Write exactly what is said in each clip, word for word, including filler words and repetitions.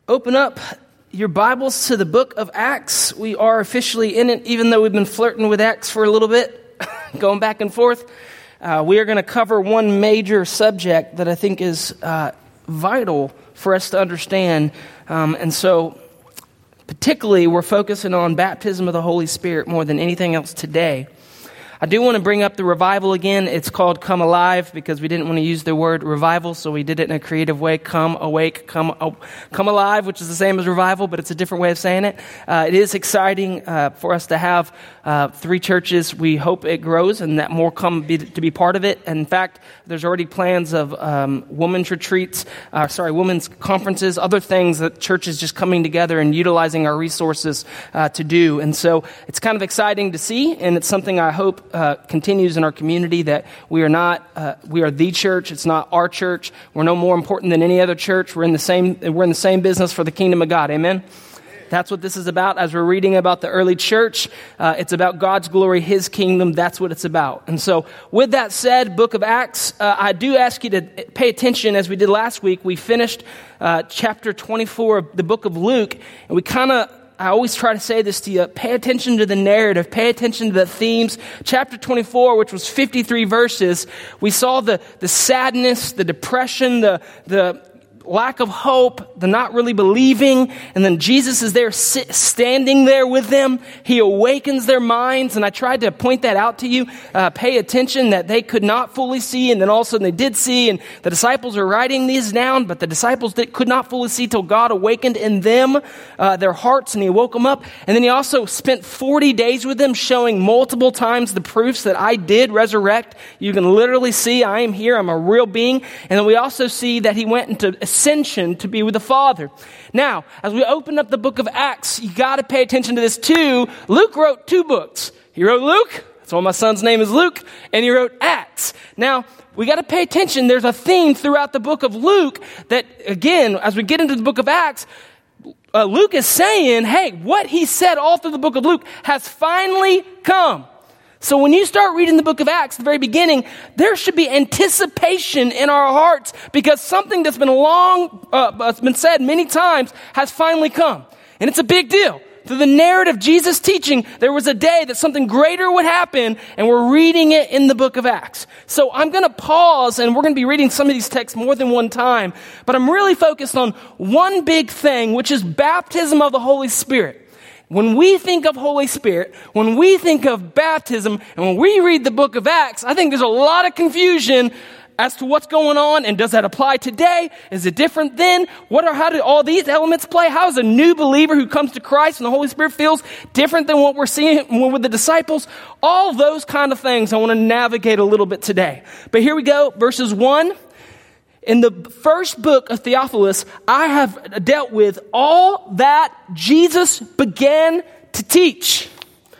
open up your Bibles to the book of Acts. We are officially in it, even though we've been flirting with Acts for a little bit, going back and forth. Uh, we are going to cover one major subject that I think is uh, vital for us to understand. Um, and so, particularly, we're focusing on baptism of the Holy Spirit more than anything else today. I do want to bring up the revival again. It's called Come Alive because we didn't want to use the word revival, so we did it in a creative way. Come awake, come uh, come alive, which is the same as revival, but it's a different way of saying it. Uh, it is exciting uh, for us to have uh, three churches. We hope it grows and that more come be, to be part of it. And in fact, there's already plans of um, women's retreats, uh, sorry, women's conferences, other things that churches just coming together and utilizing our resources uh, to do. And so it's kind of exciting to see, and it's something I hope Uh, continues in our community, that we are not, uh, we are the church. It's not our church. We're no more important than any other church. We're in the same, we're in the same business for the kingdom of God. Amen. That's what this is about. As we're reading about the early church, uh, it's about God's glory, His kingdom. That's what it's about. And so with that said, book of Acts, uh, I do ask you to pay attention. As we did last week, we finished uh, chapter twenty-four of the book of Luke, and we kind of I always try to say this to you. Pay attention to the narrative. Pay attention to the themes. Chapter twenty-four, which was fifty-three verses, we saw the, the sadness, the depression, the, the lack of hope, the not really believing. And then Jesus is there sit, standing there with them. He awakens their minds. And I tried to point that out to you. Uh, pay attention that they could not fully see. And then all of a sudden they did see. And the disciples are writing these down. But the disciples did, could not fully see till God awakened in them uh, their hearts. And He woke them up. And then He also spent forty days with them, showing multiple times the proofs that I did resurrect. You can literally see I am here. I'm a real being. And then we also see that He went into ascension to be with the Father. Now, as we open up the book of Acts, you got to pay attention to this too. Luke wrote two books. He wrote Luke. That's why my son's name is Luke. And he wrote Acts. Now, we got to pay attention. There's a theme throughout the book of Luke that, again, as we get into the book of Acts, uh, Luke is saying, hey, what he said all through the book of Luke has finally come. So when you start reading the book of Acts, the very beginning, there should be anticipation in our hearts because something that's been long, uh, it's been said many times, has finally come. And it's a big deal. Through the narrative of Jesus' teaching, there was a day that something greater would happen, and we're reading it in the book of Acts. So I'm going to pause, and we're going to be reading some of these texts more than one time, but I'm really focused on one big thing, which is baptism of the Holy Spirit. When we think of Holy Spirit, when we think of baptism, and when we read the book of Acts, I think there's a lot of confusion as to what's going on, and does that apply today? Is it different then? What are, how do all these elements play? How is a new believer who comes to Christ and the Holy Spirit feels different than what we're seeing with the disciples? All those kind of things I want to navigate a little bit today. But here we go, verses one. In the first book of Theophilus, I have dealt with all that Jesus began to teach.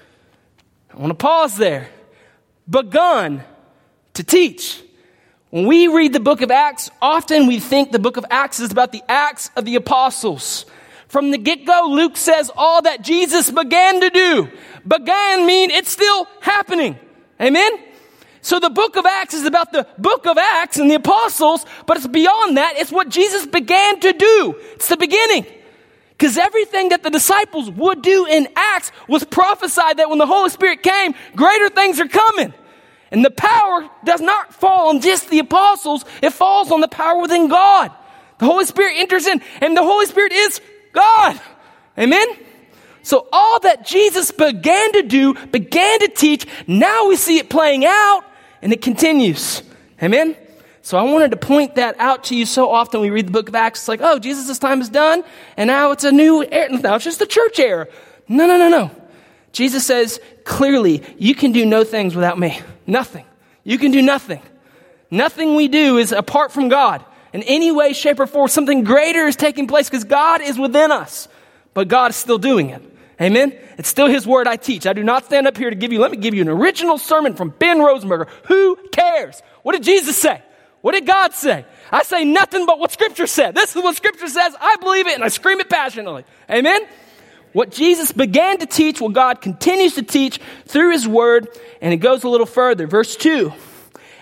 I want to pause there. Begun to teach. When we read the book of Acts, often we think the book of Acts is about the Acts of the Apostles. From the get-go, Luke says all that Jesus began to do. Began mean it's still happening. Amen? So the book of Acts is about the book of Acts and the apostles, but it's beyond that. It's what Jesus began to do. It's the beginning. Because everything that the disciples would do in Acts was prophesied that when the Holy Spirit came, greater things are coming. And the power does not fall on just the apostles. It falls on the power within God. The Holy Spirit enters in, and the Holy Spirit is God. Amen? So all that Jesus began to do, began to teach, now we see it playing out. And it continues. Amen? So I wanted to point that out to you. So often we read the book of Acts, it's like, oh, Jesus' time is done, and now it's a new era. Now it's just the church era. No, no, no, no. Jesus says clearly, you can do no things without me. Nothing. You can do nothing. Nothing we do is apart from God. In any way, shape, or form, something greater is taking place because God is within us. But God is still doing it. Amen? It's still His word I teach. I do not stand up here to give you, let me give you an original sermon from Ben Rosenberger. Who cares? What did Jesus say? What did God say? I say nothing but what Scripture said. This is what Scripture says. I believe it and I scream it passionately. Amen? What Jesus began to teach, what God continues to teach through His word. And it goes a little further. Verse two.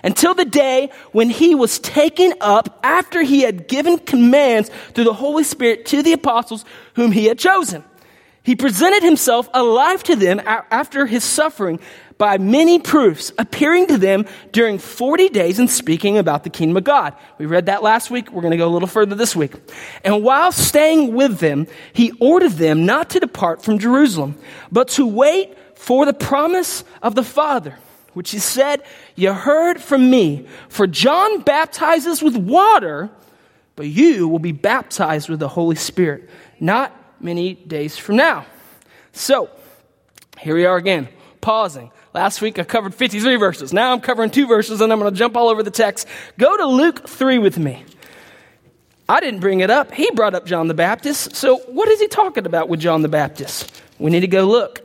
until the day when he was taken up after he had given commands through the Holy Spirit to the apostles whom he had chosen. He presented himself alive to them after his suffering by many proofs, appearing to them during forty days and speaking about the kingdom of God. We read that last week. We're going to go a little further this week. And while staying with them, he ordered them not to depart from Jerusalem, but to wait for the promise of the Father, which he said, you heard from me, for John baptizes with water, but you will be baptized with the Holy Spirit not many days from now. So, here we are again, pausing. Last week I covered fifty-three verses. Now I'm covering two verses and I'm going to jump all over the text. Go to Luke three with me. I didn't bring it up. He brought up John the Baptist. So what is he talking about with John the Baptist? We need to go look.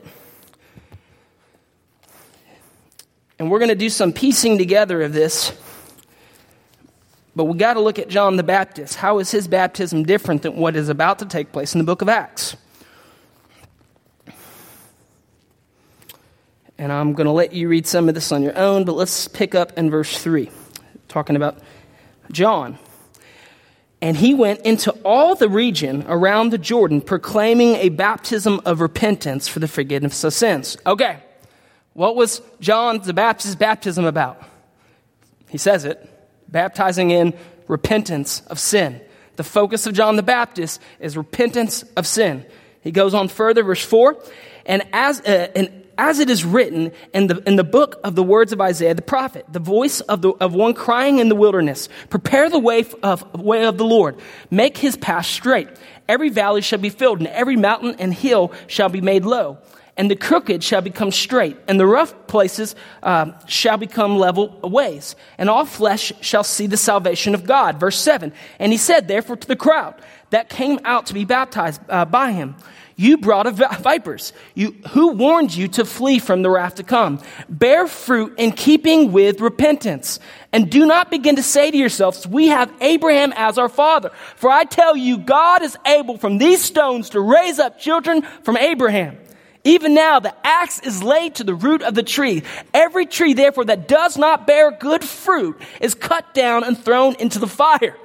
And we're going to do some piecing together of this. But we got to look at John the Baptist. How is his baptism different than what is about to take place in the book of Acts? And I'm going to let you read some of this on your own, but let's pick up in verse three, talking about John. And he went into all the region around the Jordan, proclaiming a baptism of repentance for the forgiveness of sins. Okay, what was John the Baptist's baptism about? He says it, baptizing in repentance of sin. The focus of John the Baptist is repentance of sin. He goes on further, verse four, and as uh, and As it is written in the in the book of the words of Isaiah the prophet, the voice of the of one crying in the wilderness, prepare the way of way of the Lord, make his path straight. Every valley shall be filled, and every mountain and hill shall be made low, and the crooked shall become straight, and the rough places uh, shall become level ways, and all flesh shall see the salvation of God. Verse seven. And he said, therefore, to the crowd that came out to be baptized uh, by him, you brought of vipers, you who warned you to flee from the wrath to come. Bear fruit in keeping with repentance. And do not begin to say to yourselves, we have Abraham as our father. For I tell you, God is able from these stones to raise up children from Abraham. Even now the axe is laid to the root of the tree. Every tree, therefore, that does not bear good fruit is cut down and thrown into the fire.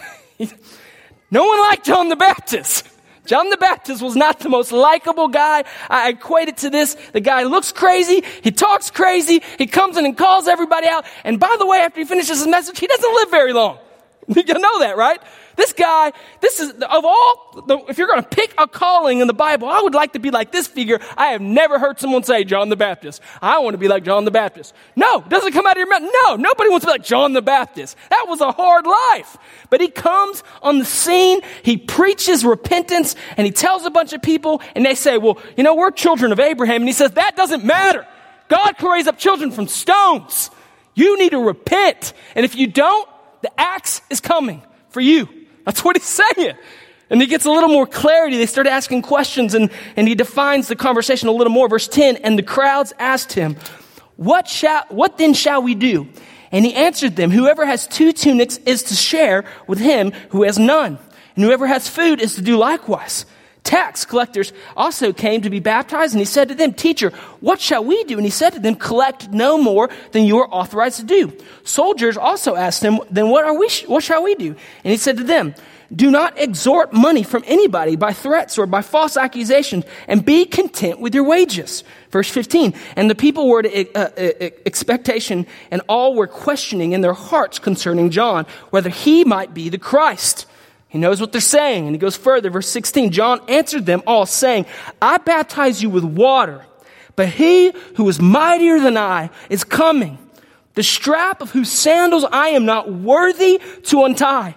No one liked John the Baptist. John the Baptist was not the most likable guy. I equate it to this. The guy looks crazy. He talks crazy. He comes in and calls everybody out. And by the way, after he finishes his message, he doesn't live very long. You know that, right? This guy, this is, of all, the, if you're going to pick a calling in the Bible, I would like to be like this figure. I have never heard someone say John the Baptist. I want to be like John the Baptist. No, it doesn't come out of your mouth. No, nobody wants to be like John the Baptist. That was a hard life. But he comes on the scene, he preaches repentance, and he tells a bunch of people, and they say, well, you know, we're children of Abraham. And he says, that doesn't matter. God can raise up children from stones. You need to repent. And if you don't, the axe is coming for you. That's what he's saying. And he gets a little more clarity. They start asking questions, and, and he defines the conversation a little more. Verse ten, and the crowds asked him, what shall, what then shall we do? And he answered them, whoever has two tunics is to share with him who has none. And whoever has food is to do likewise. Tax collectors also came to be baptized, and he said to them, teacher, what shall we do? And he said to them, collect no more than you are authorized to do. Soldiers also asked him, then what are we? What shall we do? And he said to them, do not extort money from anybody by threats or by false accusations, and be content with your wages. Verse fifteen, and the people were to uh, uh, expectation, and all were questioning in their hearts concerning John, whether he might be the Christ. He knows what they're saying. And he goes further, verse sixteen, John answered them all, saying, I baptize you with water, but he who is mightier than I is coming, the strap of whose sandals I am not worthy to untie.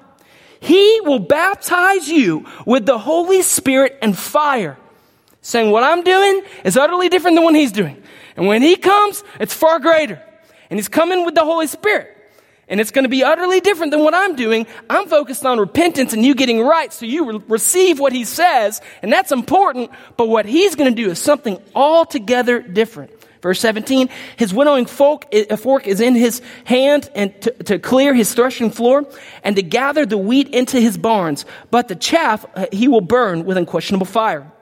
He will baptize you with the Holy Spirit and fire. Saying what I'm doing is utterly different than what he's doing. And when he comes, it's far greater. And he's coming with the Holy Spirit. And it's going to be utterly different than what I'm doing. I'm focused on repentance and you getting right so you re- receive what he says, and that's important. But what he's going to do is something altogether different. Verse seventeen, his winnowing fork is in his hand and to, to clear his threshing floor and to gather the wheat into his barns. But the chaff he will burn with unquestionable fire.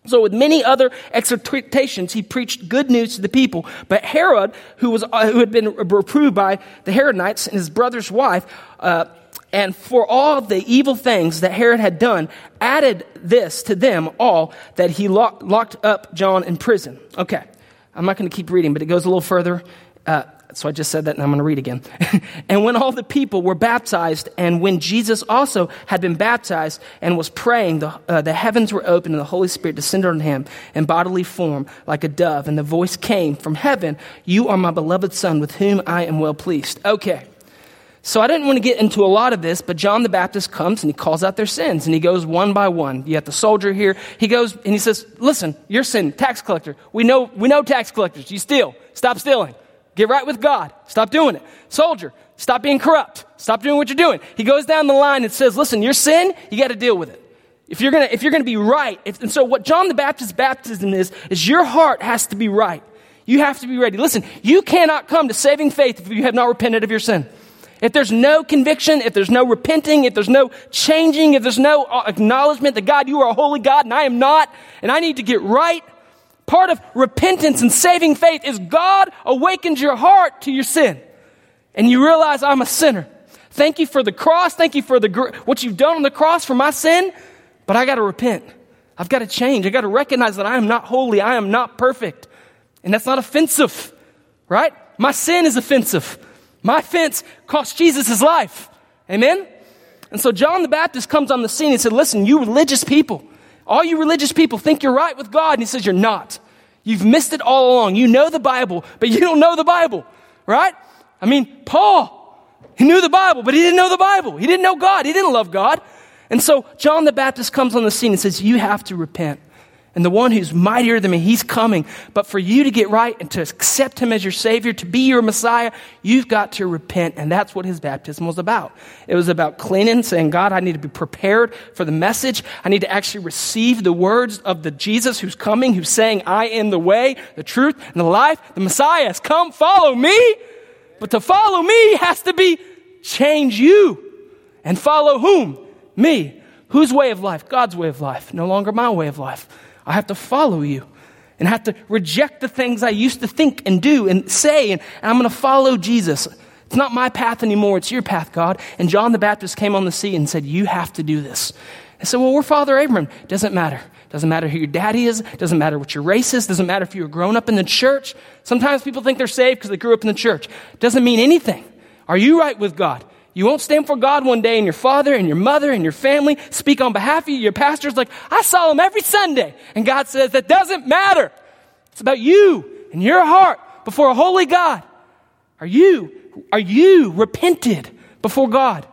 So with many other exhortations, he preached good news to the people. But Herod, who was uh, who had been reproved by the Herodites and his brother's wife, uh, and for all the evil things that Herod had done, added this to them all, that he lock, locked up John in prison. Okay, I'm not going to keep reading, but it goes a little further. Uh, So I just said that, and I'm going to read again. And when all the people were baptized, and when Jesus also had been baptized and was praying, the, uh, the heavens were opened, and the Holy Spirit descended on him in bodily form like a dove. And the voice came from heaven, "You are my beloved Son, with whom I am well pleased." Okay, so I didn't want to get into a lot of this, but John the Baptist comes, and he calls out their sins, and he goes one by one. You have the soldier here. He goes, and he says, "Listen, your sin, tax collector. We know, we know tax collectors. You steal. Stop stealing. Get right with God. Stop doing it. Soldier, stop being corrupt. Stop doing what you're doing." He goes down the line and says, "Listen, your sin, you got to deal with it. If you're gonna, if you're gonna be right." If, and so, what John the Baptist's baptism is, is your heart has to be right. You have to be ready. Listen, you cannot come to saving faith if you have not repented of your sin. If there's no conviction, if there's no repenting, if there's no changing, if there's no acknowledgement that God, you are a holy God, and I am not, and I need to get right. Part of repentance and saving faith is God awakens your heart to your sin. And you realize, I'm a sinner. Thank you for the cross. Thank you for the what you've done on the cross for my sin. But I got to repent. I've got to change. I got to recognize that I am not holy. I am not perfect. And that's not offensive, right? My sin is offensive. My offense cost Jesus his life. Amen? And so John the Baptist comes on the scene and said, "Listen, you religious people, all you religious people think you're right with God." And he says, "You're not. You've missed it all along. You know the Bible, but you don't know the Bible," right? I mean, Paul, he knew the Bible, but he didn't know the Bible. He didn't know God. He didn't love God. And so John the Baptist comes on the scene and says, "You have to repent. And the one who's mightier than me, he's coming. But for you to get right and to accept him as your Savior, to be your Messiah, you've got to repent." And that's what his baptism was about. It was about cleaning, saying, "God, I need to be prepared for the message. I need to actually receive the words of the Jesus who's coming, who's saying, I am the way, the truth, and the life. The Messiah has come. Follow me." But to follow me has to be change you. And follow whom? Me. Whose way of life? God's way of life. No longer my way of life. I have to follow you and have to reject the things I used to think and do and say, and, and I'm going to follow Jesus. It's not my path anymore. It's your path, God. And John the Baptist came on the scene and said, "You have to do this." I said, "Well, we're Father Abraham." Doesn't matter. Doesn't matter who your daddy is. Doesn't matter what your race is. Doesn't matter if you were grown up in the church. Sometimes people think they're saved because they grew up in the church. Doesn't mean anything. Are you right with God? You won't stand for God one day, and your father and your mother and your family speak on behalf of you. Your pastor's like, "I saw him every Sunday." And God says, that doesn't matter. It's about you and your heart before a holy God. Are you, are you repented before God?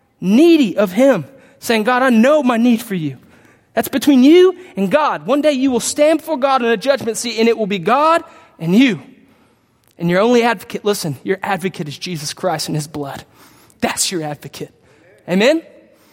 Needy of him, saying, "God, I know my need for you." That's between you and God. One day you will stand before God in a judgment seat, and it will be God and you. And your only advocate, listen, your advocate is Jesus Christ and his blood. That's your advocate. Amen?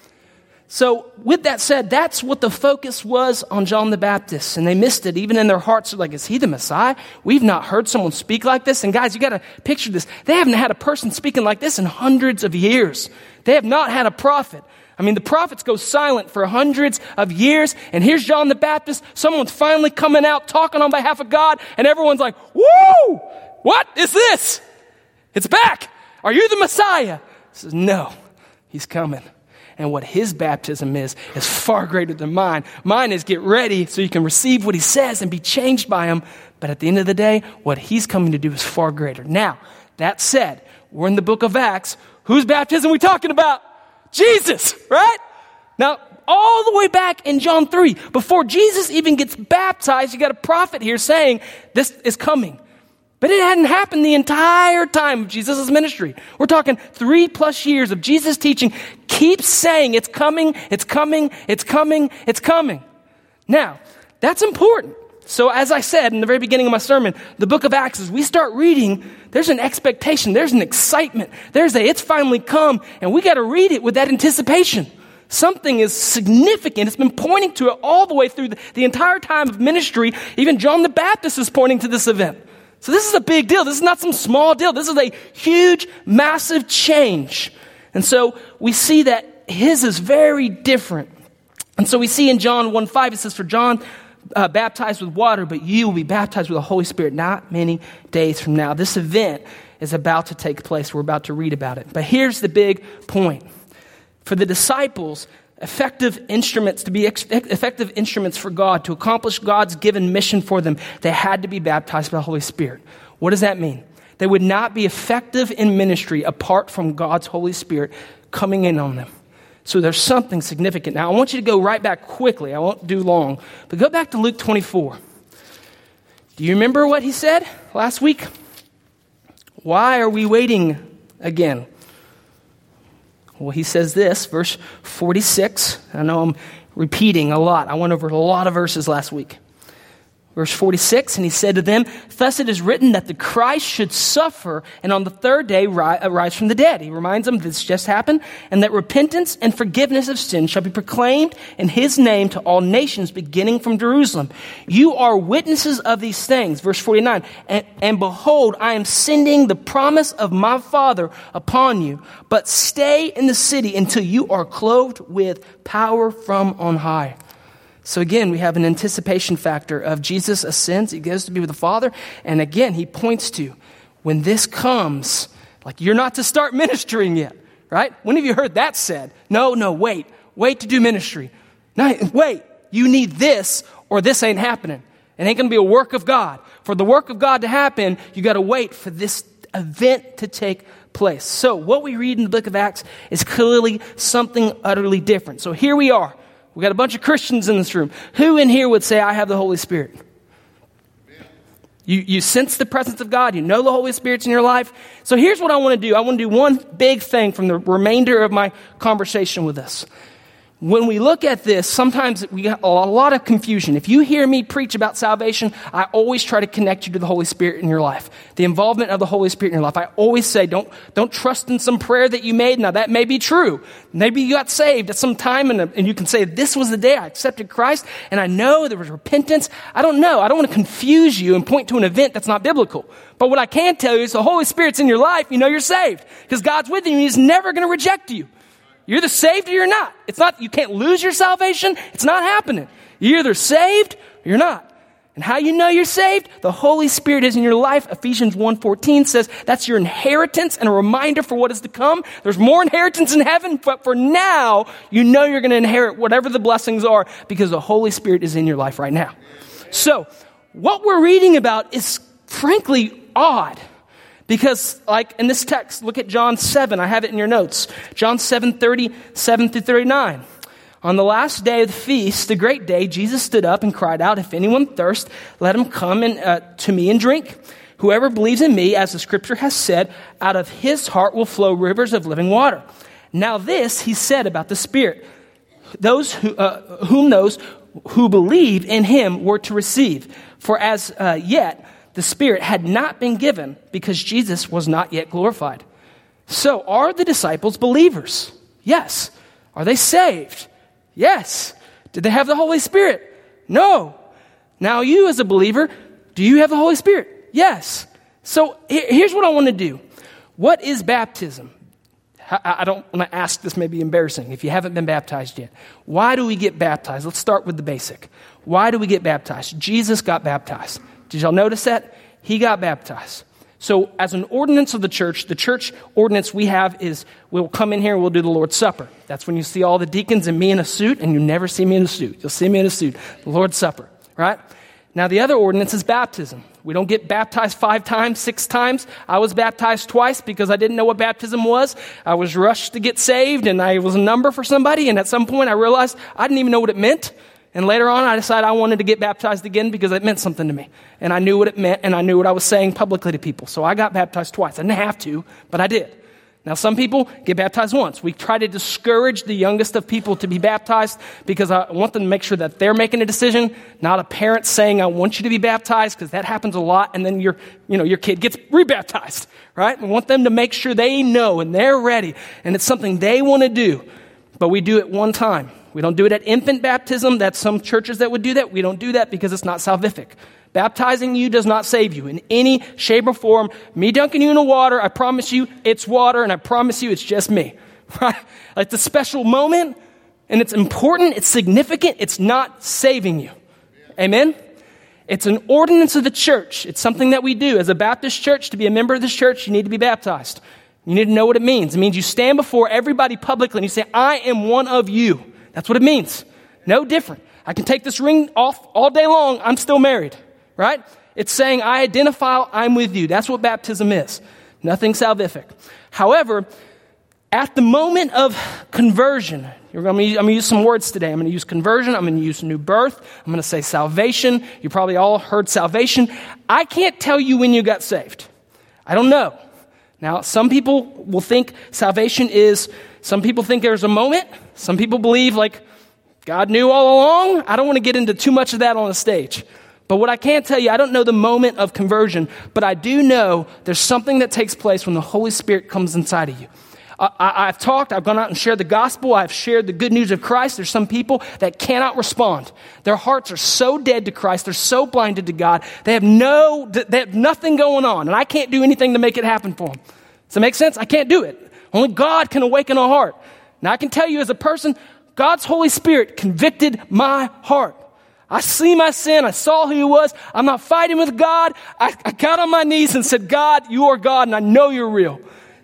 So with that said, that's what the focus was on John the Baptist. And they missed it. Even in their hearts, they're like, "Is he the Messiah? We've not heard someone speak like this." And guys, you got to picture this. They haven't had a person speaking like this in hundreds of years. They have not had a prophet. I mean, the prophets go silent for hundreds of years. And here's John the Baptist. Someone's finally coming out talking on behalf of God. And everyone's like, "Woo! What is this? It's back. Are you the Messiah?" He says, "No, he's coming." And what his baptism is, is far greater than mine. Mine is get ready so you can receive what he says and be changed by him. But at the end of the day, what he's coming to do is far greater. Now, that said, we're in the book of Acts. Whose baptism are we talking about? Jesus, right? Now, all the way back in John three, before Jesus even gets baptized, you got a prophet here saying this is coming. But it hadn't happened the entire time of Jesus' ministry. We're talking three plus years of Jesus teaching. Keep saying it's coming, it's coming, it's coming, it's coming. Now, that's important. So as I said in the very beginning of my sermon, the book of Acts, as we start reading, there's an expectation, there's an excitement. There's a, it's finally come, and we got to read it with that anticipation. Something is significant. It's been pointing to it all the way through the, the entire time of ministry. Even John the Baptist is pointing to this event. So this is a big deal. This is not some small deal. This is a huge, massive change. And so we see that his is very different. And so we see in John one five, it says, "For John uh, baptized with water, but you will be baptized with the Holy Spirit not many days from now. This event is about to take place. We're about to read about it. But here's the big point. For the disciples, effective instruments, to be ex- effective instruments for God, to accomplish God's given mission for them, they had to be baptized by the Holy Spirit. What does that mean? They would not be effective in ministry apart from God's Holy Spirit coming in on them. So there's something significant. Now, I want you to go right back quickly. I won't do long. But go back to Luke twenty-four. Do you remember what he said last week? Why are we waiting again? Well, he says this, verse forty-six. I know I'm repeating a lot. I went over a lot of verses last week. Verse forty-six, and he said to them, thus it is written that the Christ should suffer and on the third day rise from the dead. He reminds them this just happened, and that repentance and forgiveness of sins shall be proclaimed in his name to all nations, beginning from Jerusalem. You are witnesses of these things. Verse forty-nine, and, and behold, I am sending the promise of my Father upon you, but stay in the city until you are clothed with power from on high. So again, we have an anticipation factor of Jesus ascends, he goes to be with the Father, and again, he points to when this comes, like you're not to start ministering yet, right? When have you heard that said? No, no, wait, wait to do ministry. No, wait, you need this or this ain't happening. It ain't going to be a work of God. For the work of God to happen, you got to wait for this event to take place. So what we read in the book of Acts is clearly something utterly different. So here we are. We got a bunch of Christians in this room. Who in here would say, I have the Holy Spirit? You, you sense the presence of God. You know the Holy Spirit's in your life. So here's what I want to do. I want to do one big thing from the remainder of my conversation with us. When we look at this, sometimes we got a lot of confusion. If you hear me preach about salvation, I always try to connect you to the Holy Spirit in your life. The involvement of the Holy Spirit in your life. I always say, don't, don't trust in some prayer that you made. Now, that may be true. Maybe you got saved at some time and, and you can say, this was the day I accepted Christ and I know there was repentance. I don't know. I don't want to confuse you and point to an event that's not biblical. But what I can tell you is the Holy Spirit's in your life. You know you're saved because God's with you and he's never going to reject you. You're either saved or you're not. It's not, you can't lose your salvation. It's not happening. You're either saved or you're not. And how you know you're saved? The Holy Spirit is in your life. Ephesians one fourteen says that's your inheritance and a reminder for what is to come. There's more inheritance in heaven, but for now, you know you're going to inherit whatever the blessings are because the Holy Spirit is in your life right now. So what we're reading about is frankly odd. Because, like in this text, look at John seven. I have it in your notes. John seven, thirty-seven through thirty-nine. On the last day of the feast, the great day, Jesus stood up and cried out, if anyone thirsts, let him come and, uh, to me and drink. Whoever believes in me, as the scripture has said, out of his heart will flow rivers of living water. Now this he said about the Spirit. Those who, uh, whom those who believe in him were to receive. For as uh, yet, the Spirit had not been given because Jesus was not yet glorified. So are the disciples believers? Yes. Are they saved? Yes. Did they have the Holy Spirit? No. Now you as a believer, do you have the Holy Spirit? Yes. So here's what I want to do. What is baptism? I don't want to ask, this may be embarrassing if you haven't been baptized yet. Why do we get baptized? Let's start with the basic. Why do we get baptized? Jesus got baptized. Did y'all notice that? He got baptized. So as an ordinance of the church, the church ordinance we have is we'll come in here and we'll do the Lord's Supper. That's when you see all the deacons and me in a suit, and you never see me in a suit. You'll see me in a suit. The Lord's Supper, right? Now the other ordinance is baptism. We don't get baptized five times, six times. I was baptized twice because I didn't know what baptism was. I was rushed to get saved, and I was a number for somebody, and at some point I realized I didn't even know what it meant. And later on, I decided I wanted to get baptized again because it meant something to me. And I knew what it meant, and I knew what I was saying publicly to people. So I got baptized twice. I didn't have to, but I did. Now, some people get baptized once. We try to discourage the youngest of people to be baptized because I want them to make sure that they're making a decision, not a parent saying, I want you to be baptized, because that happens a lot, and then your, you know, your kid gets rebaptized, right? We want them to make sure they know and they're ready, and it's something they want to do, but we do it one time. We don't do it at infant baptism. That's some churches that would do that. We don't do that because it's not salvific. Baptizing you does not save you in any shape or form. Me dunking you in the water, I promise you it's water, and I promise you it's just me. Right? It's a special moment, and it's important, it's significant, it's not saving you. Amen? It's an ordinance of the church. It's something that we do. As a Baptist church, to be a member of this church, you need to be baptized. You need to know what it means. It means you stand before everybody publicly and you say, I am one of you. That's what it means. No different. I can take this ring off all day long. I'm still married, right? It's saying I identify, I'm with you. That's what baptism is. Nothing salvific. However, at the moment of conversion, you're going to, I'm going to use some words today. I'm going to use conversion. I'm going to use new birth. I'm going to say salvation. You probably all heard salvation. I can't tell you when you got saved. I don't know. Now, some people will think salvation is, some people think there's a moment. Some people believe like God knew all along. I don't want to get into too much of that on the stage. But what I can tell you, I don't know the moment of conversion, but I do know there's something that takes place when the Holy Spirit comes inside of you. I, I've talked, I've gone out and shared the gospel, I've shared the good news of Christ. There's some people that cannot respond. Their hearts are so dead to Christ, they're so blinded to God, they have no, they have nothing going on, and I can't do anything to make it happen for them. Does that make sense? I can't do it. Only God can awaken a heart. Now I can tell you as a person, God's Holy Spirit convicted my heart. I see my sin. I saw who he was. I'm not fighting with God. I, I got on my knees and said, God, you are God, and I know you're real.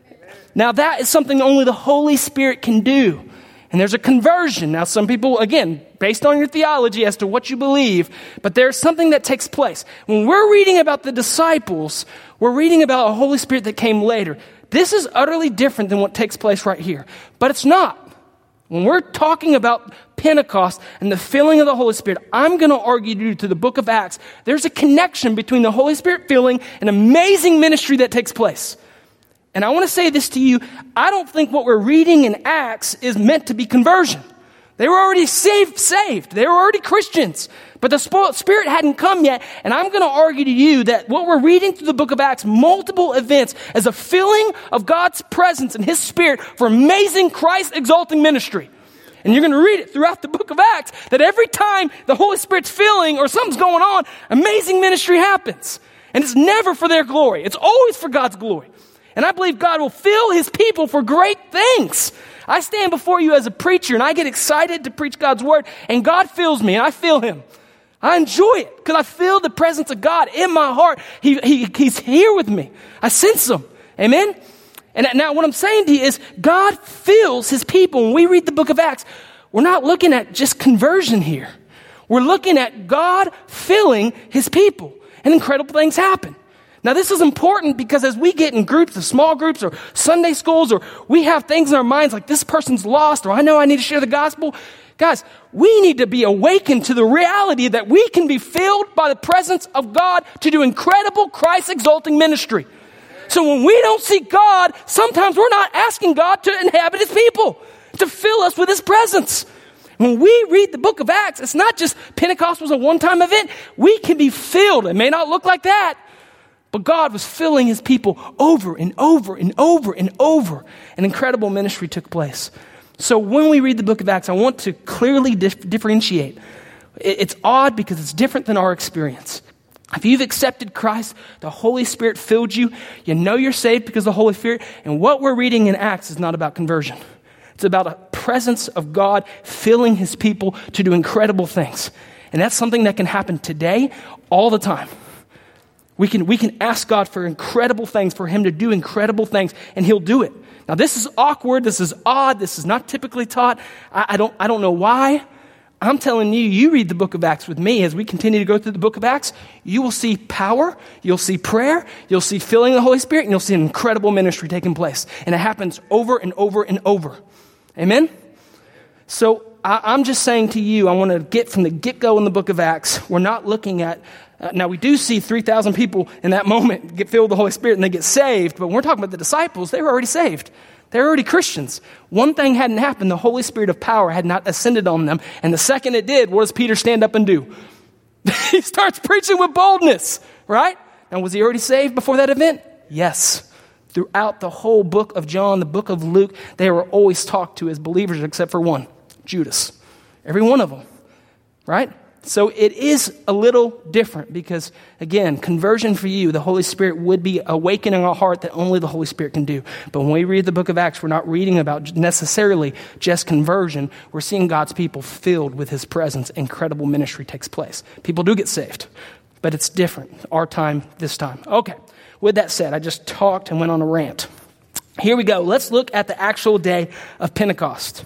Now that is something only the Holy Spirit can do. And there's a conversion. Now some people, again, based on your theology as to what you believe, but there's something that takes place. When we're reading about the disciples, we're reading about a Holy Spirit that came later. This is utterly different than what takes place right here. But it's not. When we're talking about Pentecost and the filling of the Holy Spirit, I'm going to argue you to the book of Acts. There's a connection between the Holy Spirit filling and amazing ministry that takes place. And I want to say this to you. I don't think what we're reading in Acts is meant to be conversion. They were already saved, saved. They were already Christians. But the Spirit hadn't come yet. And I'm going to argue to you that what we're reading through the book of Acts, multiple events, as a filling of God's presence and his Spirit for amazing Christ-exalting ministry. And you're going to read it throughout the book of Acts, that every time the Holy Spirit's filling or something's going on, amazing ministry happens. And it's never for their glory. It's always for God's glory. And I believe God will fill his people for great things. I stand before you as a preacher and I get excited to preach God's word, and God fills me and I feel him. I enjoy it because I feel the presence of God in my heart. He, he, he's here with me. I sense him. Amen? And now what I'm saying to you is God fills his people. When we read the book of Acts, we're not looking at just conversion here. We're looking at God filling his people, and incredible things happen. Now, this is important because as we get in groups, or small groups, or Sunday schools, or we have things in our minds like this person's lost, or I know I need to share the gospel. Guys, we need to be awakened to the reality that we can be filled by the presence of God to do incredible Christ-exalting ministry. So when we don't see God, sometimes we're not asking God to inhabit his people, to fill us with his presence. When we read the book of Acts, it's not just Pentecost was a one-time event. We can be filled. It may not look like that, but God was filling his people over and over and over and over. An incredible ministry took place. So when we read the book of Acts, I want to clearly dif- differentiate. It's odd because it's different than our experience. If you've accepted Christ, the Holy Spirit filled you, you know you're saved because of the Holy Spirit. And what we're reading in Acts is not about conversion. It's about a presence of God filling his people to do incredible things. And that's something that can happen today, all the time. We can, we can ask God for incredible things, for him to do incredible things, and he'll do it. Now, this is awkward. This is odd. This is not typically taught. I, I don't, I don't know why. I'm telling you, you read the book of Acts with me. As we continue to go through the book of Acts, you will see power, you'll see prayer, you'll see filling of the Holy Spirit, and you'll see an incredible ministry taking place. And it happens over and over and over. Amen? So I, I'm just saying to you, I want to get from the get-go in the book of Acts, we're not looking at Uh, now, we do see three thousand people in that moment get filled with the Holy Spirit and they get saved. But when we're talking about the disciples, they were already saved. They were already Christians. One thing hadn't happened. The Holy Spirit of power had not ascended on them. And the second it did, what does Peter stand up and do? He starts preaching with boldness, right? And was he already saved before that event? Yes. Throughout the whole book of John, the book of Luke, they were always talked to as believers except for one, Judas. Every one of them, right? So it is a little different because, again, conversion for you, the Holy Spirit would be awakening a heart that only the Holy Spirit can do. But when we read the book of Acts, we're not reading about necessarily just conversion. We're seeing God's people filled with his presence. Incredible ministry takes place. People do get saved, but it's different. Our time, this time. Okay, with that said, I just talked and went on a rant. Here we go. Let's look at the actual day of Pentecost.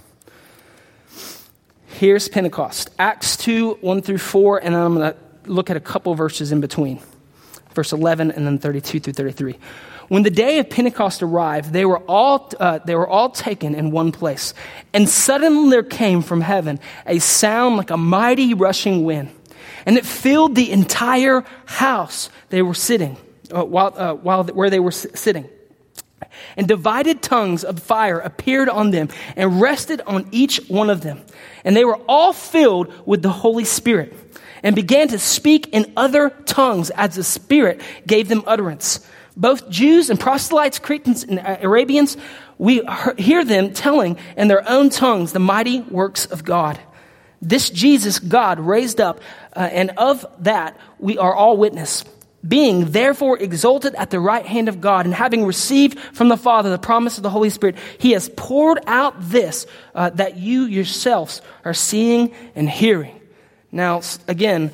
Here's Pentecost, Acts two, one through four, and then I'm going to look at a couple verses in between, verse eleven and then thirty-two through thirty-three. When the day of Pentecost arrived, they were all uh, they were all taken in one place, and suddenly there came from heaven a sound like a mighty rushing wind, and it filled the entire house they were sitting uh, while uh, while where they were s- sitting. And divided tongues of fire appeared on them and rested on each one of them. And they were all filled with the Holy Spirit and began to speak in other tongues as the Spirit gave them utterance. Both Jews and proselytes, Cretans and Arabians, we hear them telling in their own tongues the mighty works of God. This Jesus God raised up, uh, and of that we are all witness. Being therefore exalted at the right hand of God, and having received from the Father the promise of the Holy Spirit, he has poured out this uh, that you yourselves are seeing and hearing. Now, again,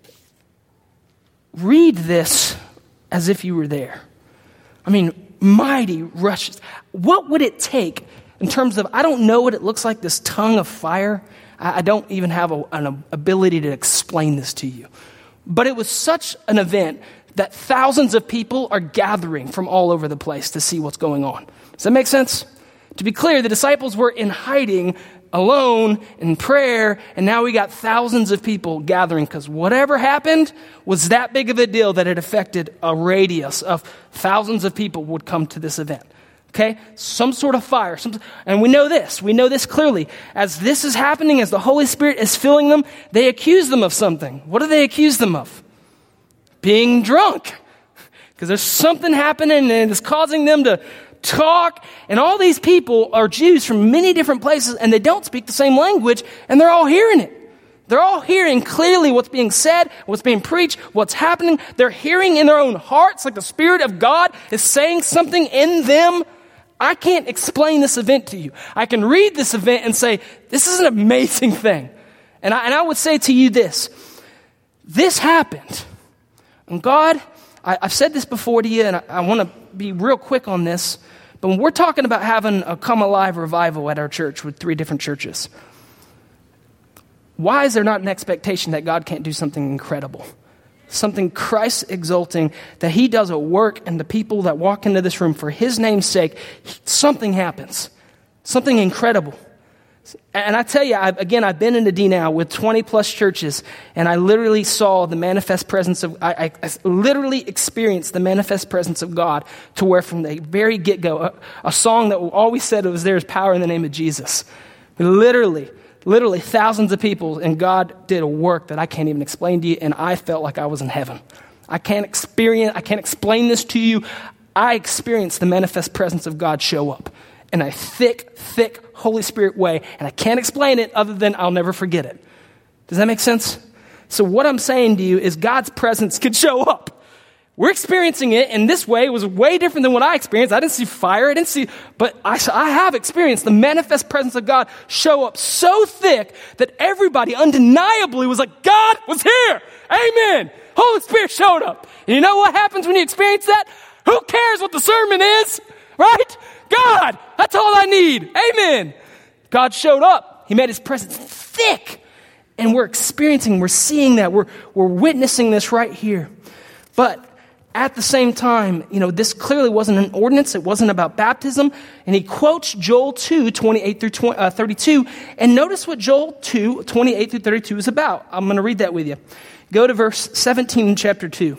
read this as if you were there. I mean, mighty rushes. What would it take in terms of, I don't know what it looks like, this tongue of fire. I, I don't even have a, an ability to explain this to you. But it was such an event that thousands of people are gathering from all over the place to see what's going on. Does that make sense? To be clear, the disciples were in hiding, alone, in prayer, and now we got thousands of people gathering because whatever happened was that big of a deal that it affected a radius of thousands of people would come to this event. Okay? Some sort of fire. Some, and we know this. We know this clearly. As this is happening, as the Holy Spirit is filling them, they accuse them of something. What do they accuse them of? Being drunk. Because there's something happening and it's causing them to talk. And all these people are Jews from many different places and they don't speak the same language and they're all hearing it. They're all hearing clearly what's being said, what's being preached, what's happening. They're hearing in their own hearts like the Spirit of God is saying something in them. I can't explain this event to you. I can read this event and say, this is an amazing thing. And I, and I would say to you this, this happened. And God, I, I've said this before to you, and I, I want to be real quick on this, but when we're talking about having a Come Alive revival at our church with three different churches, why is there not an expectation that God can't do something incredible? Something Christ exalting, that he does a work and the people that walk into this room for his name's sake, something happens. Something incredible. And I tell you, I've, again, I've been in the D now with twenty plus churches, and I literally saw the manifest presence of, I, I literally experienced the manifest presence of God to where from the very get-go, a, a song that always said it was there is power in the name of Jesus. Literally. Literally thousands of people, and God did a work that I can't even explain to you, and I felt like I was in heaven. I can't experience, I can't explain this to you. I experienced the manifest presence of God show up in a thick, thick Holy Spirit way, and I can't explain it other than I'll never forget it. Does that make sense? So what I'm saying to you is God's presence can show up. We're experiencing it in this way. It was way different than what I experienced. I didn't see fire. I didn't see, but I, I have experienced the manifest presence of God show up so thick that everybody undeniably was like, God was here. Amen. Holy Spirit showed up. And you know what happens when you experience that? Who cares what the sermon is? Right? God, that's all I need. Amen. God showed up. He made his presence thick. And we're experiencing, we're seeing that. We're, we're witnessing this right here. But at the same time, you know, this clearly wasn't an ordinance. It wasn't about baptism. And he quotes Joel two, twenty-eight through thirty-two. And notice what Joel two, twenty-eight through thirty-two is about. I'm going to read that with you. Go to verse seventeen in chapter two.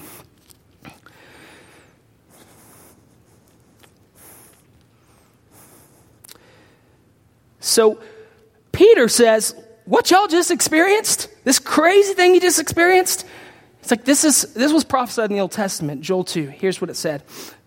So Peter says, what y'all just experienced? This crazy thing you just experienced? It's like this is this was prophesied in the Old Testament, Joel two. Here's what it said.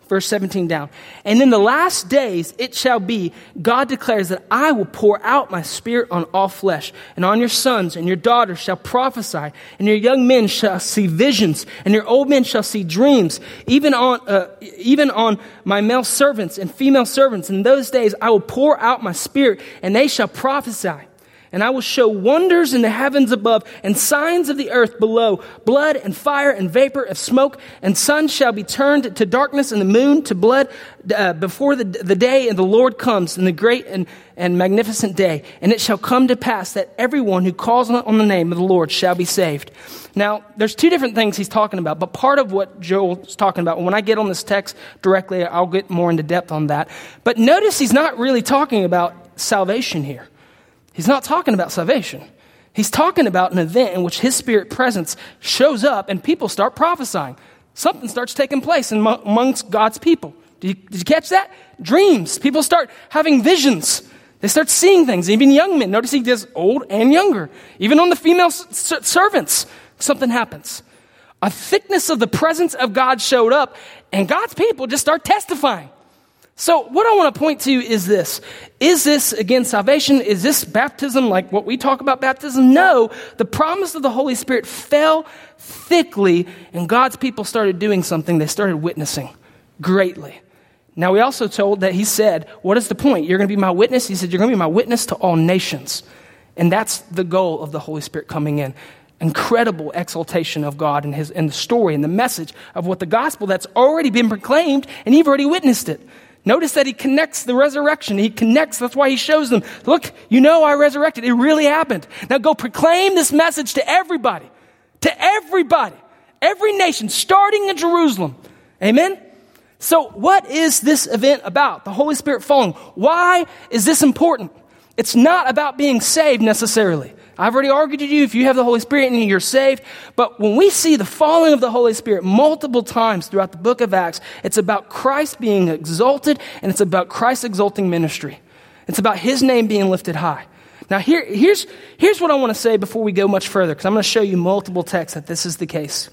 verse seventeen down. And in the last days it shall be, God declares, that I will pour out my spirit on all flesh, and on your sons and your daughters shall prophesy, and your young men shall see visions, and your old men shall see dreams, even on uh, even on my male servants and female servants. In those days I will pour out my spirit, and they shall prophesy. And I will show wonders in the heavens above and signs of the earth below, blood and fire and vapor of smoke, and sun shall be turned to darkness and the moon to blood uh, before the, the day and the Lord comes in the great and, and magnificent day. And it shall come to pass that everyone who calls on the name of the Lord shall be saved. Now, there's two different things he's talking about, but part of what Joel's talking about, when I get on this text directly, I'll get more into depth on that. But notice he's not really talking about salvation here. He's not talking about salvation. He's talking about an event in which his spirit presence shows up and people start prophesying. Something starts taking place in, amongst God's people. Did you, did you catch that? Dreams. People start having visions. They start seeing things. Even young men. Notice he does old and younger. Even on the female s- servants, something happens. A thickness of the presence of God showed up, and God's people just start testifying. So what I want to point to is this. Is this, again, salvation? Is this baptism like what we talk about baptism? No. The promise of the Holy Spirit fell thickly, and God's people started doing something. They started witnessing greatly. Now, we also told that he said, what is the point? You're going to be my witness? He said, you're going to be my witness to all nations. And that's the goal of the Holy Spirit coming in. Incredible exaltation of God and his and the story and the message of what the gospel that's already been proclaimed, and you've already witnessed it. Notice that he connects the resurrection. He connects. That's why he shows them, look, you know I resurrected. It really happened. Now go proclaim this message to everybody. To everybody. Every nation, starting in Jerusalem. Amen? So what is this event about? The Holy Spirit falling. Why is this important? It's not about being saved necessarily. I've already argued with you, if you have the Holy Spirit and you're saved. But when we see the falling of the Holy Spirit multiple times throughout the book of Acts, it's about Christ being exalted, and it's about Christ's exalting ministry. It's about his name being lifted high. Now here, here's, here's what I want to say before we go much further, because I'm going to show you multiple texts that this is the case.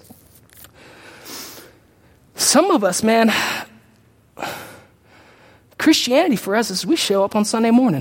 Some of us, man, Christianity for us is we show up on Sunday morning.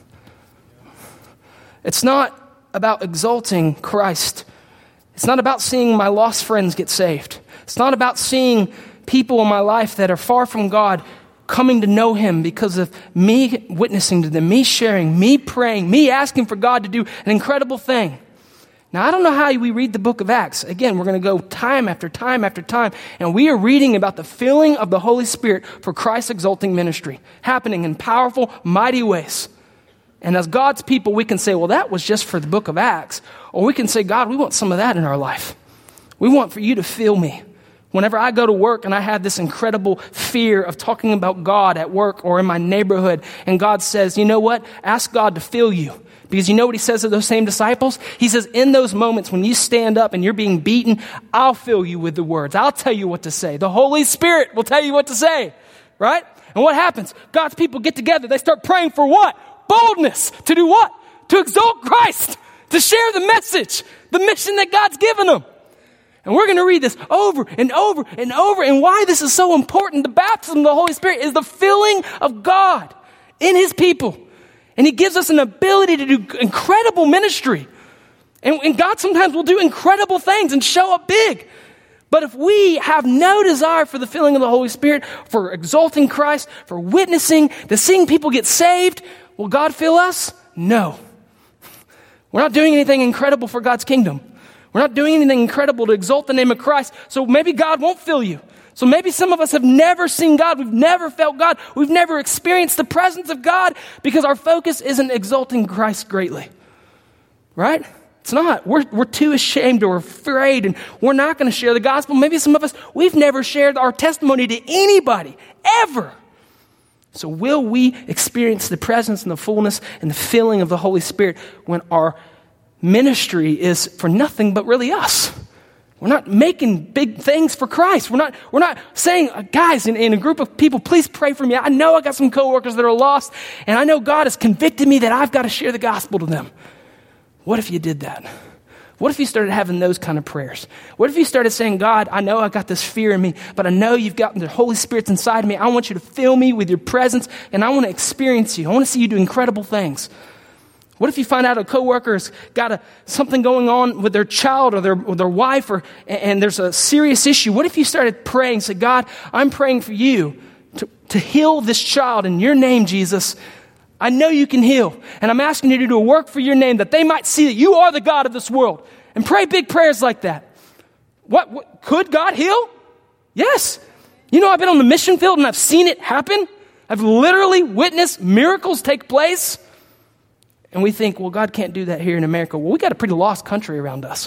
It's not about exalting Christ. It's not about seeing my lost friends get saved. It's not about seeing people in my life that are far from God coming to know him because of me witnessing to them, me sharing, me praying, me asking for God to do an incredible thing. Now, I don't know how we read the book of Acts. Again, we're going to go time after time after time, and we are reading about the filling of the Holy Spirit for Christ's exalting ministry, happening in powerful, mighty ways. And as God's people, we can say, well, that was just for the book of Acts. Or we can say, God, we want some of that in our life. We want for you to fill me. Whenever I go to work and I have this incredible fear of talking about God at work or in my neighborhood, and God says, you know what? Ask God to fill you. Because you know what he says to those same disciples? He says, in those moments when you stand up and you're being beaten, I'll fill you with the words. I'll tell you what to say. The Holy Spirit will tell you what to say. Right? And what happens? God's people get together. They start praying for what? Boldness. To do what? To exalt Christ. To share the message. The mission that God's given them. And we're going to read this over and over and over. And why this is so important, the baptism of the Holy Spirit is the filling of God in his people. And he gives us an ability to do incredible ministry. And, and God sometimes will do incredible things and show up big. But if we have no desire for the filling of the Holy Spirit, for exalting Christ, for witnessing, to seeing people get saved, will God fill us? No. We're not doing anything incredible for God's kingdom. We're not doing anything incredible to exalt the name of Christ. So maybe God won't fill you. So maybe some of us have never seen God. We've never felt God. We've never experienced the presence of God because our focus isn't exalting Christ greatly. Right? It's not. We're, we're too ashamed or afraid, and we're not going to share the gospel. Maybe some of us, we've never shared our testimony to anybody, ever. So will we experience the presence and the fullness and the filling of the Holy Spirit when our ministry is for nothing but really us? We're not making big things for Christ. We're not, we're not saying, guys, in, in a group of people, please pray for me. I know I got some coworkers that are lost, and I know God has convicted me that I've got to share the gospel to them. What if you did that? What if you started having those kind of prayers? What if you started saying, God, I know I got this fear in me, but I know you've got the Holy Spirit inside of me. I want you to fill me with your presence, and I want to experience you. I want to see you do incredible things. What if you find out a coworker's got a, something going on with their child or their, or their wife, or, and there's a serious issue? What if you started praying, say, God, I'm praying for you to, to heal this child in your name, Jesus. I know you can heal, and I'm asking you to do a work for your name that they might see that you are the God of this world. And pray big prayers like that. What, what could God heal? Yes. You know, I've been on the mission field and I've seen it happen. I've literally witnessed miracles take place. And we think, well, God can't do that here in America. Well, we got a pretty lost country around us.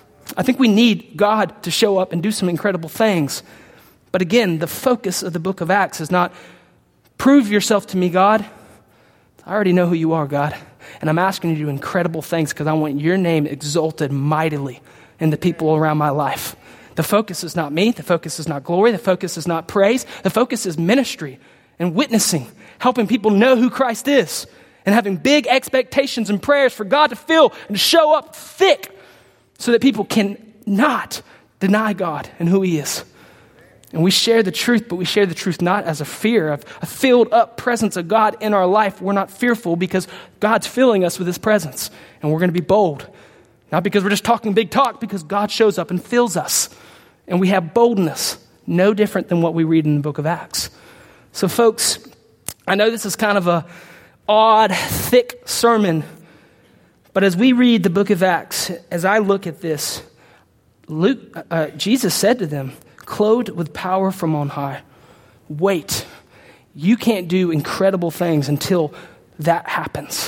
I think we need God to show up and do some incredible things. But again, the focus of the book of Acts is not prove yourself to me, God. I already know who you are, God. And I'm asking you to do incredible things because I want your name exalted mightily in the people around my life. The focus is not me. The focus is not glory. The focus is not praise. The focus is ministry and witnessing, helping people know who Christ is, and having big expectations and prayers for God to fill and to show up thick so that people can not deny God and who he is. And we share the truth, but we share the truth not as a fear of a filled up presence of God in our life. We're not fearful because God's filling us with his presence. And we're going to be bold. Not because we're just talking big talk, because God shows up and fills us. And we have boldness, no different than what we read in the book of Acts. So folks, I know this is kind of a odd, thick sermon. But as we read the book of Acts, as I look at this, Luke, uh, Jesus said to them, clothed with power from on high. Wait, you can't do incredible things until that happens.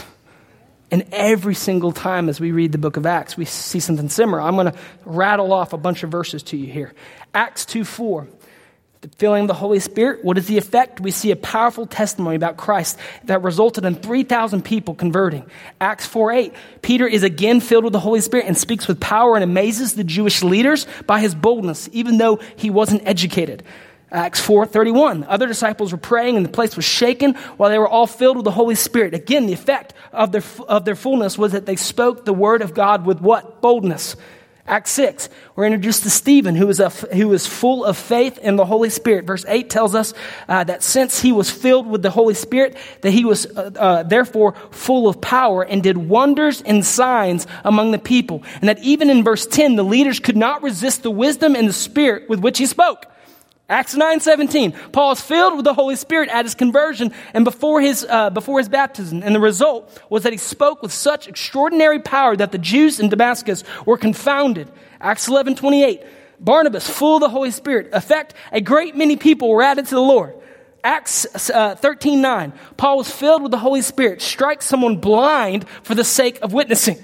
And every single time as we read the book of Acts, we see something similar. I'm going to rattle off a bunch of verses to you here. Acts two four, the filling of the Holy Spirit. What is the effect? We see a powerful testimony about Christ that resulted in three thousand people converting. Acts four eight, Peter is again filled with the Holy Spirit and speaks with power and amazes the Jewish leaders by his boldness, even though he wasn't educated. Acts four thirty-one, other disciples were praying and the place was shaken while they were all filled with the Holy Spirit. Again, the effect of their, of their fullness was that they spoke the word of God with what? Boldness. Acts six, we're introduced to Stephen, who was, a, who was full of faith in the Holy Spirit. Verse eight tells us uh, that since he was filled with the Holy Spirit, that he was uh, uh, therefore full of power and did wonders and signs among the people. And that even in verse ten, the leaders could not resist the wisdom and the spirit with which he spoke. Acts nine seventeen, Paul is filled with the Holy Spirit at his conversion and before his uh, before his baptism. And the result was that he spoke with such extraordinary power that the Jews in Damascus were confounded. Acts eleven twenty-eight, Barnabas, full of the Holy Spirit. Effect, a great many people were added to the Lord. Acts uh, thirteen nine, Paul was filled with the Holy Spirit, strikes someone blind for the sake of witnessing.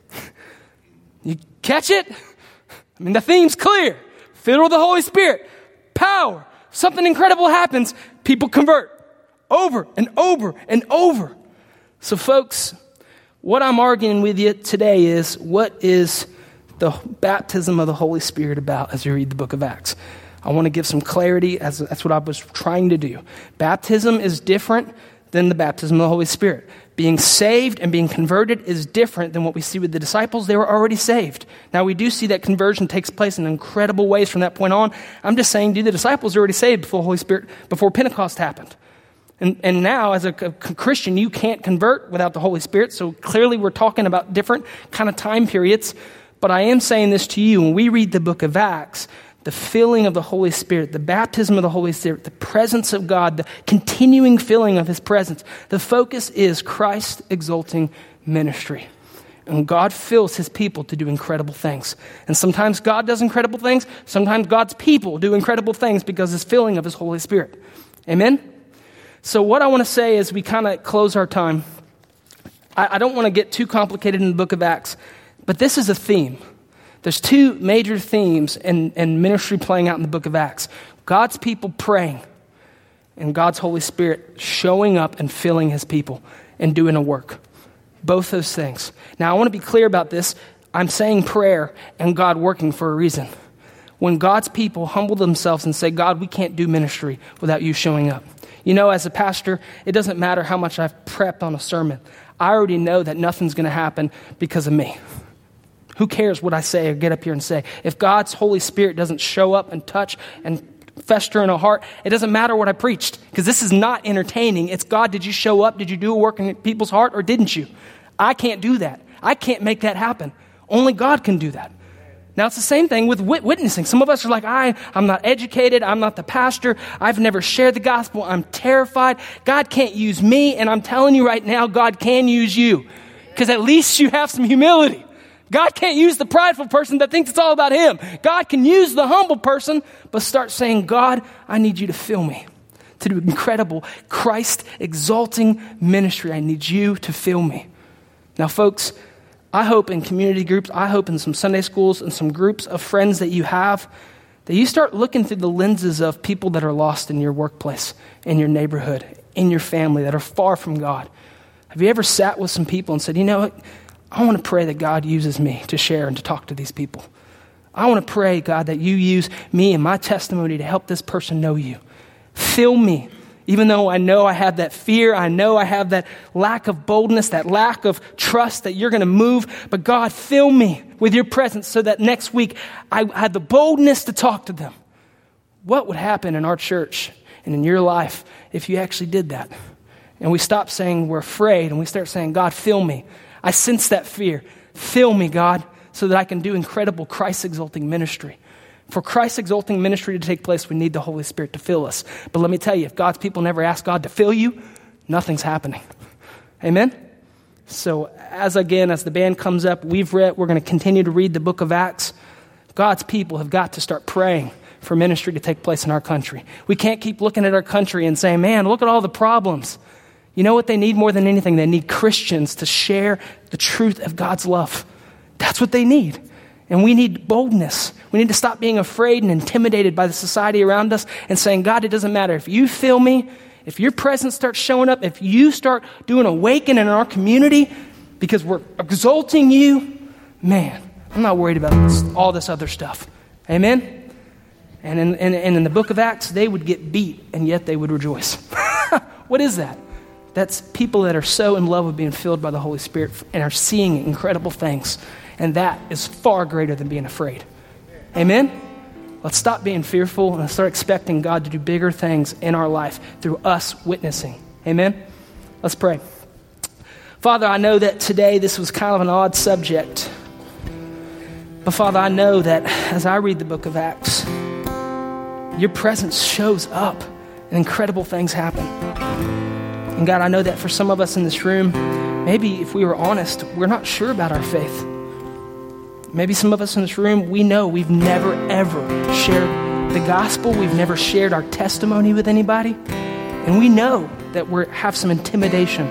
You catch it? I mean, the theme's clear. Filled with the Holy Spirit. Power. Something incredible happens. People convert over and over and over. So folks, what I'm arguing with you today is, what is the baptism of the Holy Spirit about as we read the book of Acts? I want to give some clarity, as that's what I was trying to do. Baptism is different than the baptism of the Holy Spirit. Being saved and being converted is different than what we see with the disciples. They were already saved. Now, we do see that conversion takes place in incredible ways from that point on. I'm just saying, dude, the disciples were already saved before the Holy Spirit, before Pentecost happened. And, and now, as a, a Christian, you can't convert without the Holy Spirit. So clearly we're talking about different kind of time periods. But I am saying this to you. When we read the book of Acts, the filling of the Holy Spirit, the baptism of the Holy Spirit, the presence of God, the continuing filling of his presence, the focus is Christ exalting ministry. And God fills his people to do incredible things. And sometimes God does incredible things. Sometimes God's people do incredible things because of his filling of his Holy Spirit. Amen? So what I want to say as we kind of close our time, I, I don't want to get too complicated in the book of Acts, but this is a theme. There's two major themes in, in ministry playing out in the book of Acts. God's people praying and God's Holy Spirit showing up and filling his people and doing a work. Both those things. Now, I want to be clear about this. I'm saying prayer and God working for a reason. When God's people humble themselves and say, God, we can't do ministry without you showing up. You know, as a pastor, it doesn't matter how much I've prepped on a sermon. I already know that nothing's going to happen because of me. Who cares what I say or get up here and say? If God's Holy Spirit doesn't show up and touch and fester in a heart, it doesn't matter what I preached, because this is not entertaining. It's God, did you show up? Did you do a work in people's heart, or didn't you? I can't do that. I can't make that happen. Only God can do that. Now, it's the same thing with wit- witnessing. Some of us are like, I, I'm not educated. I'm not the pastor. I've never shared the gospel. I'm terrified. God can't use me. And I'm telling you right now, God can use you, because at least you have some humility. God can't use the prideful person that thinks it's all about him. God can use the humble person, but start saying, God, I need you to fill me to do incredible Christ-exalting ministry. I need you to fill me. Now, folks, I hope in community groups, I hope in some Sunday schools and some groups of friends that you have, that you start looking through the lenses of people that are lost in your workplace, in your neighborhood, in your family, that are far from God. Have you ever sat with some people and said, you know what? I want to pray that God uses me to share and to talk to these people. I want to pray, God, that you use me and my testimony to help this person know you. Fill me. Even though I know I have that fear, I know I have that lack of boldness, that lack of trust that you're going to move. But God, fill me with your presence so that next week I have the boldness to talk to them. What would happen in our church and in your life if you actually did that? And we stop saying we're afraid and we start saying, God, fill me. I sense that fear. Fill me, God, so that I can do incredible Christ-exalting ministry. For Christ-exalting ministry to take place, we need the Holy Spirit to fill us. But let me tell you, if God's people never ask God to fill you, nothing's happening. Amen? So as again, as the band comes up, we've read, we're going to continue to read the book of Acts. God's people have got to start praying for ministry to take place in our country. We can't keep looking at our country and saying, man, look at all the problems. You know what they need more than anything? They need Christians to share the truth of God's love. That's what they need. And we need boldness. We need to stop being afraid and intimidated by the society around us and saying, God, it doesn't matter. If you fill me, if your presence starts showing up, if you start doing awakening in our community because we're exalting you, man, I'm not worried about this, all this other stuff. Amen? And in, in, and in the book of Acts, they would get beat and yet they would rejoice. What is that? That's people that are so in love with being filled by the Holy Spirit and are seeing incredible things. And that is far greater than being afraid. Amen? Let's stop being fearful and start expecting God to do bigger things in our life through us witnessing. Amen? Let's pray. Father, I know that today this was kind of an odd subject. But Father, I know that as I read the book of Acts, your presence shows up and incredible things happen. And God, I know that for some of us in this room, maybe if we were honest, we're not sure about our faith. Maybe some of us in this room, we know we've never, ever shared the gospel. We've never shared our testimony with anybody. And we know that we have some intimidation.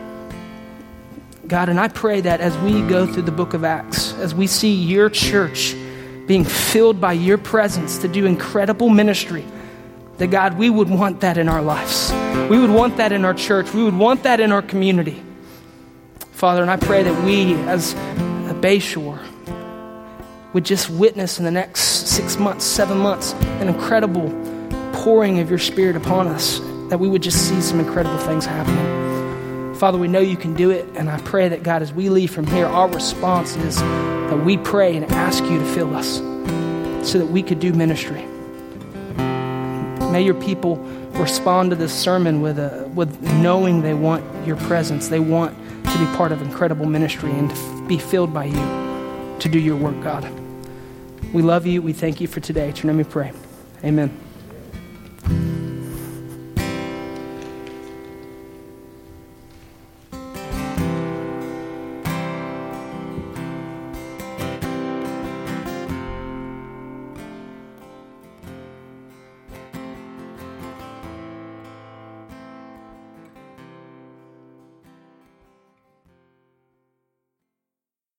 God, and I pray that as we go through the book of Acts, as we see your church being filled by your presence to do incredible ministry, that God, we would want that in our lives. We would want that in our church. We would want that in our community. Father, and I pray that we as a Bayshore would just witness in the next six months, seven months, an incredible pouring of your Spirit upon us, that we would just see some incredible things happening. Father, we know you can do it, and I pray that, God, as we leave from here, our response is that we pray and ask you to fill us so that we could do ministry. May your people respond to this sermon with a, with knowing they want your presence. They want to be part of incredible ministry and to be filled by you to do your work, God. We love you. We thank you for today. In your name we pray. Amen.